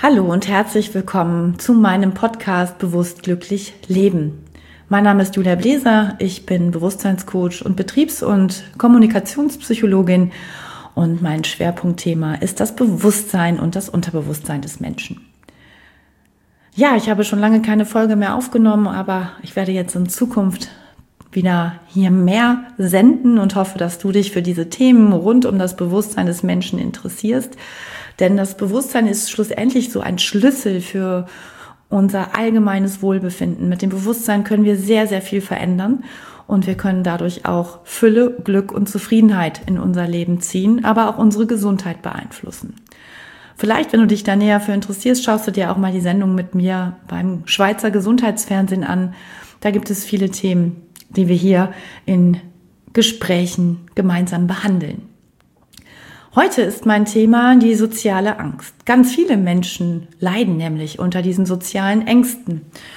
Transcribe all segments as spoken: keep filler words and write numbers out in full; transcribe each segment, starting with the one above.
Hallo und herzlich willkommen zu meinem Podcast Bewusst glücklich leben. Mein Name ist Julia Bläser, ich bin Bewusstseinscoach und Betriebs- und Kommunikationspsychologin und mein Schwerpunktthema ist das Bewusstsein und das Unterbewusstsein des Menschen. Ja, ich habe schon lange keine Folge mehr aufgenommen, aber ich werde jetzt in Zukunft wieder hier mehr senden und hoffe, dass du dich für diese Themen rund um das Bewusstsein des Menschen interessierst. Denn das Bewusstsein ist schlussendlich so ein Schlüssel für unser allgemeines Wohlbefinden. Mit dem Bewusstsein können wir sehr, sehr viel verändern und wir können dadurch auch Fülle, Glück und Zufriedenheit in unser Leben ziehen, aber auch unsere Gesundheit beeinflussen. Vielleicht, wenn du dich da näher für interessierst, schaust du dir auch mal die Sendung mit mir beim Schweizer Gesundheitsfernsehen an. Da gibt es viele Themen, die wir hier in Gesprächen gemeinsam behandeln. Heute ist mein Thema die soziale Angst. Ganz viele Menschen leiden nämlich unter diesen sozialen Ängsten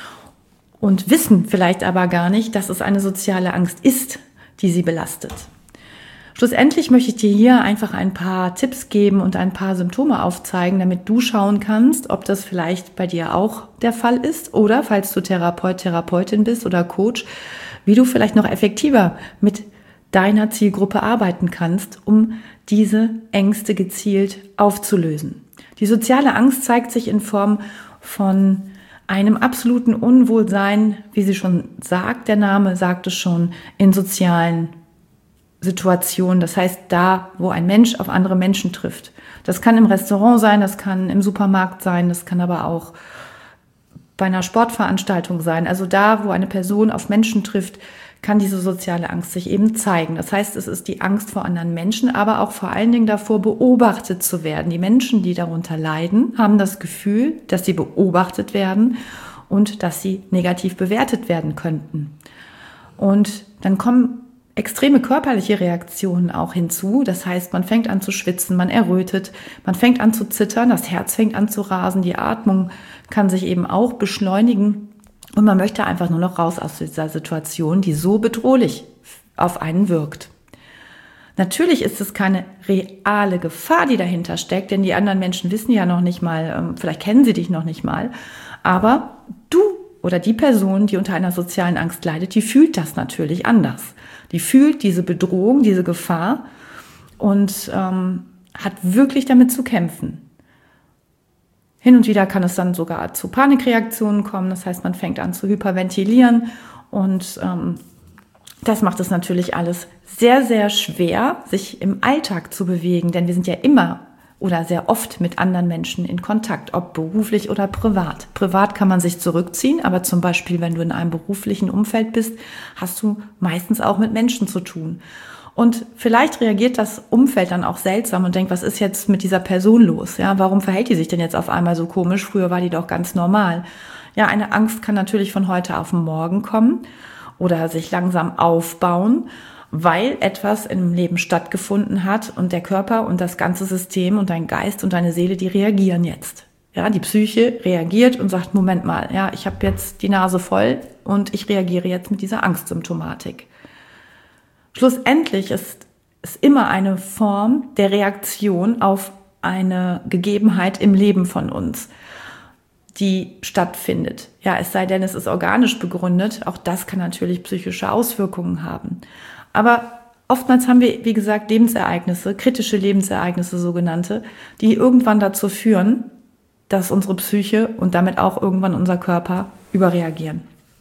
und wissen vielleicht aber gar nicht, dass es eine soziale Angst ist, die sie belastet. Schlussendlich möchte ich dir hier einfach ein paar Tipps geben und ein paar Symptome aufzeigen, damit du schauen kannst, ob das vielleicht bei dir auch der Fall ist oder, falls du Therapeut, Therapeutin bist oder Coach, wie du vielleicht noch effektiver mit deiner Zielgruppe arbeiten kannst, um diese Ängste gezielt aufzulösen. Die soziale Angst zeigt sich in Form von einem absoluten Unwohlsein, wie sie schon sagt, der Name sagt es schon, in sozialen Situationen. Das heißt, da, wo ein Mensch auf andere Menschen trifft. Das kann im Restaurant sein, das kann im Supermarkt sein, das kann aber auch bei einer Sportveranstaltung sein. Also da, wo eine Person auf Menschen trifft, kann diese soziale Angst sich eben zeigen. Das heißt, es ist die Angst vor anderen Menschen, aber auch vor allen Dingen davor, beobachtet zu werden. Die Menschen, die darunter leiden, haben das Gefühl, dass sie beobachtet werden und dass sie negativ bewertet werden könnten. Und dann kommen extreme körperliche Reaktionen auch hinzu. Das heißt, man fängt an zu schwitzen, man errötet, man fängt an zu zittern, das Herz fängt an zu rasen, die Atmung kann sich eben auch beschleunigen. Und man möchte einfach nur noch raus aus dieser Situation, die so bedrohlich auf einen wirkt. Natürlich ist es keine reale Gefahr, die dahinter steckt, denn die anderen Menschen wissen ja noch nicht mal, vielleicht kennen sie dich noch nicht mal, aber du oder die Person, die unter einer sozialen Angst leidet, die fühlt das natürlich anders. Die fühlt diese Bedrohung, diese Gefahr und ähm, hat wirklich damit zu kämpfen. Hin und wieder kann es dann sogar zu Panikreaktionen kommen. Das heißt, man fängt an zu hyperventilieren und ähm, das macht es natürlich alles sehr, sehr schwer, sich im Alltag zu bewegen. Denn wir sind ja immer oder sehr oft mit anderen Menschen in Kontakt, ob beruflich oder privat. Privat kann man sich zurückziehen, aber zum Beispiel, wenn du in einem beruflichen Umfeld bist, hast du meistens auch mit Menschen zu tun. Und vielleicht reagiert das Umfeld dann auch seltsam und denkt, was ist jetzt mit dieser Person los? Ja, warum verhält die sich denn jetzt auf einmal so komisch? Früher war die doch ganz normal. Ja, eine Angst kann natürlich von heute auf morgen kommen oder sich langsam aufbauen, weil etwas im Leben stattgefunden hat und der Körper und das ganze System und dein Geist und deine Seele, die reagieren jetzt. Ja, die Psyche reagiert und sagt, Moment mal, ja, ich habe jetzt die Nase voll und ich reagiere jetzt mit dieser Angstsymptomatik. Schlussendlich ist es immer eine Form der Reaktion auf eine Gegebenheit im Leben von uns, die stattfindet. Ja, es sei denn, es ist organisch begründet. Auch das kann natürlich psychische Auswirkungen haben. Aber oftmals haben wir, wie gesagt, Lebensereignisse, kritische Lebensereignisse, sogenannte, die irgendwann dazu führen, dass unsere Psyche und damit auch irgendwann unser Körper überreagieren.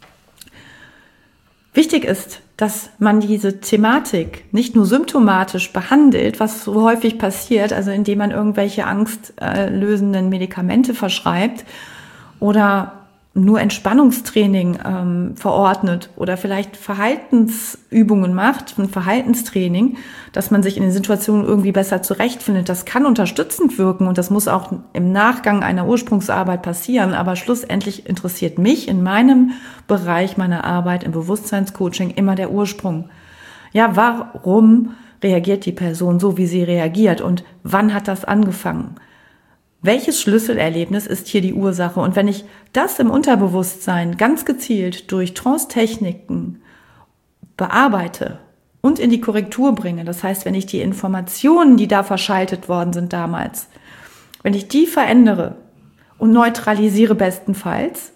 Wichtig ist, dass man diese Thematik nicht nur symptomatisch behandelt, was so häufig passiert, also indem man irgendwelche angstlösenden Medikamente verschreibt oder nur Entspannungstraining ähm, verordnet oder vielleicht Verhaltensübungen macht, ein Verhaltenstraining, dass man sich in den Situationen irgendwie besser zurechtfindet. Das kann unterstützend wirken und das muss auch im Nachgang einer Ursprungsarbeit passieren. Aber schlussendlich interessiert mich in meinem Bereich meiner Arbeit im Bewusstseinscoaching immer der Ursprung. Ja, warum reagiert die Person so, wie sie reagiert und wann hat das angefangen? Welches Schlüsselerlebnis ist hier die Ursache? Und wenn ich das im Unterbewusstsein ganz gezielt durch Trance-Techniken bearbeite und in die Korrektur bringe, das heißt, wenn ich die Informationen, die da verschaltet worden sind damals, wenn ich die verändere und neutralisiere bestenfalls,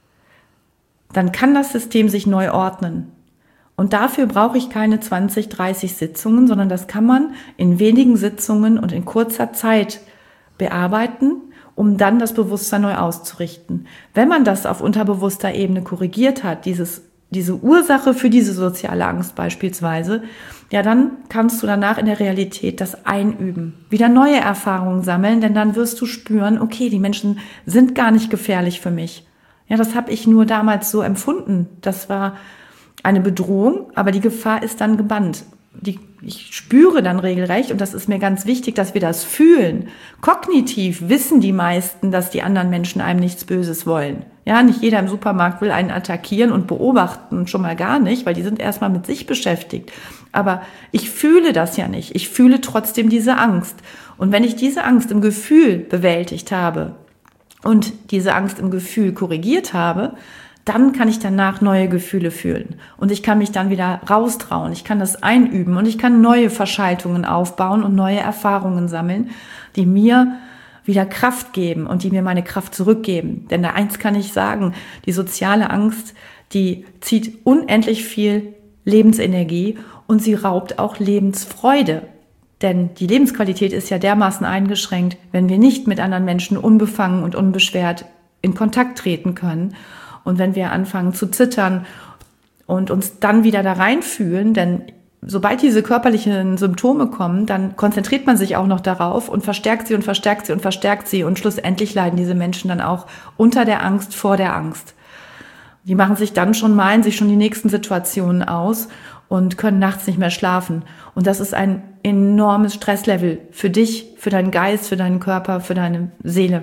dann kann das System sich neu ordnen. Und dafür brauche ich keine zwanzig, dreißig Sitzungen, sondern das kann man in wenigen Sitzungen und in kurzer Zeit bearbeiten, um dann das Bewusstsein neu auszurichten. Wenn man das auf unterbewusster Ebene korrigiert hat, dieses, diese Ursache für diese soziale Angst beispielsweise, ja, dann kannst du danach in der Realität das einüben, wieder neue Erfahrungen sammeln, denn dann wirst du spüren, okay, die Menschen sind gar nicht gefährlich für mich. Ja, das habe ich nur damals so empfunden. Das war eine Bedrohung, aber die Gefahr ist dann gebannt. Die, ich spüre dann regelrecht, und das ist mir ganz wichtig, dass wir das fühlen. Kognitiv wissen die meisten, dass die anderen Menschen einem nichts Böses wollen. Ja, nicht jeder im Supermarkt will einen attackieren und beobachten, schon mal gar nicht, weil die sind erstmal mit sich beschäftigt. Aber ich fühle das ja nicht. Ich fühle trotzdem diese Angst. Und wenn ich diese Angst im Gefühl bewältigt habe und diese Angst im Gefühl korrigiert habe, dann kann ich danach neue Gefühle fühlen und ich kann mich dann wieder raustrauen, ich kann das einüben und ich kann neue Verschaltungen aufbauen und neue Erfahrungen sammeln, die mir wieder Kraft geben und die mir meine Kraft zurückgeben. Denn da eins kann ich sagen, die soziale Angst, die zieht unendlich viel Lebensenergie und sie raubt auch Lebensfreude. Denn die Lebensqualität ist ja dermaßen eingeschränkt, wenn wir nicht mit anderen Menschen unbefangen und unbeschwert in Kontakt treten können. Und wenn wir anfangen zu zittern und uns dann wieder da reinfühlen, denn sobald diese körperlichen Symptome kommen, dann konzentriert man sich auch noch darauf und verstärkt sie und verstärkt sie und verstärkt sie. Und schlussendlich leiden diese Menschen dann auch unter der Angst vor der Angst. Die machen sich dann schon, malen sich schon die nächsten Situationen aus und können nachts nicht mehr schlafen. Und das ist ein enormes Stresslevel für dich, für deinen Geist, für deinen Körper, für deine Seele.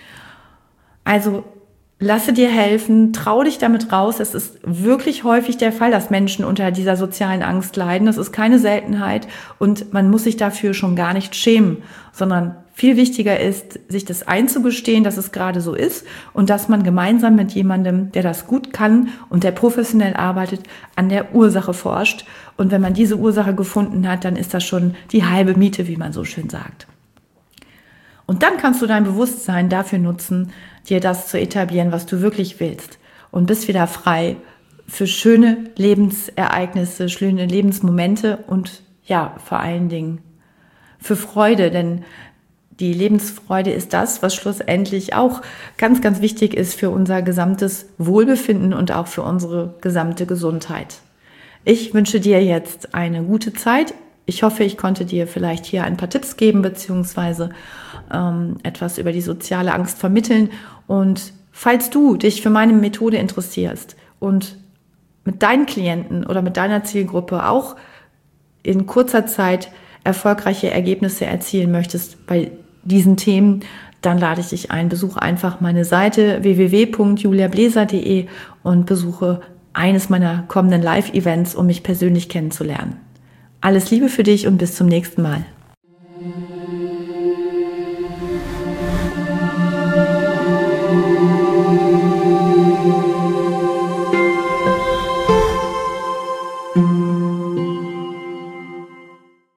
Also lasse dir helfen, trau dich damit raus. Es ist wirklich häufig der Fall, dass Menschen unter dieser sozialen Angst leiden. Das ist keine Seltenheit und man muss sich dafür schon gar nicht schämen, sondern viel wichtiger ist, sich das einzugestehen, dass es gerade so ist und dass man gemeinsam mit jemandem, der das gut kann und der professionell arbeitet, an der Ursache forscht. Und wenn man diese Ursache gefunden hat, dann ist das schon die halbe Miete, wie man so schön sagt. Und dann kannst du dein Bewusstsein dafür nutzen, dir das zu etablieren, was du wirklich willst. Und bist wieder frei für schöne Lebensereignisse, schöne Lebensmomente und ja, vor allen Dingen für Freude. Denn die Lebensfreude ist das, was schlussendlich auch ganz, ganz wichtig ist für unser gesamtes Wohlbefinden und auch für unsere gesamte Gesundheit. Ich wünsche dir jetzt eine gute Zeit. Ich hoffe, ich konnte dir vielleicht hier ein paar Tipps geben, beziehungsweise ähm, etwas über die soziale Angst vermitteln. Und falls du dich für meine Methode interessierst und mit deinen Klienten oder mit deiner Zielgruppe auch in kurzer Zeit erfolgreiche Ergebnisse erzielen möchtest bei diesen Themen, dann lade ich dich ein. Besuche einfach meine Seite w w w punkt julia bleser punkt d e und besuche eines meiner kommenden Live-Events, um mich persönlich kennenzulernen. Alles Liebe für dich und bis zum nächsten Mal.